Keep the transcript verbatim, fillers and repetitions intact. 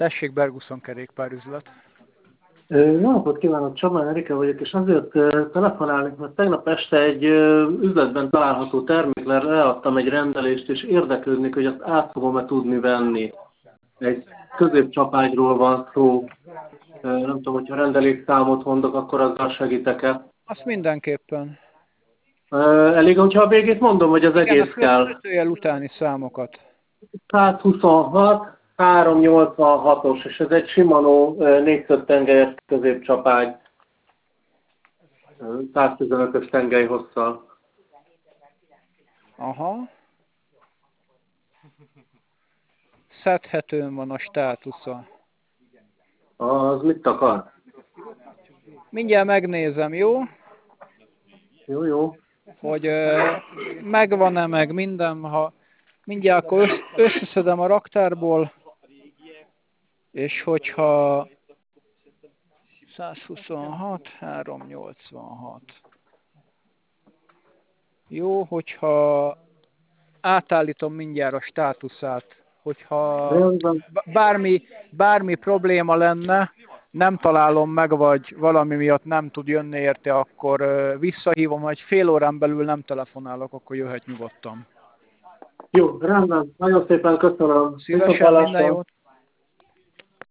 Tessék, Berguszon kerékpárüzlet. Jó napot kívánok, Csabán Erika vagyok, és azért telefonálnék, mert tegnap este egy üzletben található termékre leadtam egy rendelést, és érdeklődnék, hogy azt át fogom-e tudni venni. Egy középcsapágyról van szó. Nem tudom, hogyha rendelésszámot mondok, akkor azzal segítek-e. Azt mindenképpen. Elég, hogyha a végét mondom, hogy az Igen, egész a kell. kötőjel utáni számokat. százhuszonhat háromszáznyolcvanhatos, és ez egy Shimano négyszög-tengelyes középcsapágy. száztizenötös tengely hosszal. Aha. Szedhetőn van a státusza. Az mit akar? Mindjárt megnézem, jó? Jó, jó. Hogy uh, megvan-e meg minden, ha mindjárt akkor össz, összeszedem a raktárból, és hogyha százhuszonhat háromszáznyolcvanhat. Jó, hogyha átállítom mindjárt a státuszát, hogyha bármi, bármi probléma lenne, nem találom meg, vagy valami miatt nem tud jönni érte, akkor visszahívom, vagy fél órán belül nem telefonálok, akkor jöhet nyugodtan. Jó, rendben. Nagyon szépen köszönöm. Szívesen, minden jót.